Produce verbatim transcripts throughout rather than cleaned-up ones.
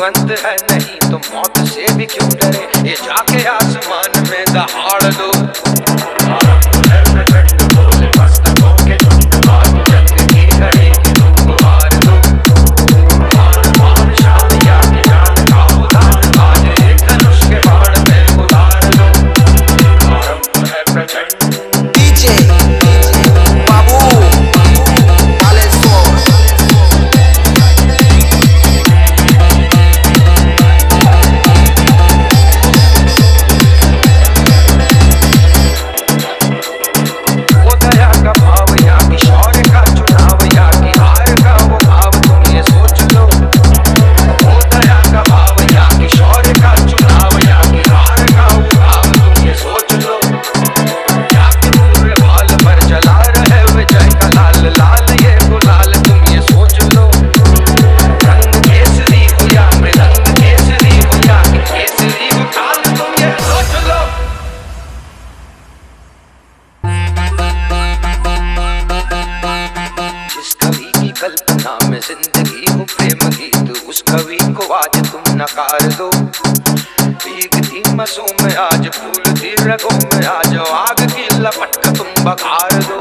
अंत है नहीं तो मौत से भी क्यों डरे, ये जाके आसमान में दहाड़ दो। कल्पना में जिंदगी हो प्रेम गीत, उस कवि को आज तुम नकार दो। भीगती मसों में आज फूलती रगों में आज आग की लपट का तुम बखार दो।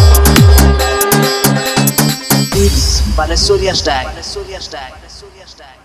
Valesuria style. Valesuria style. Valesuria style.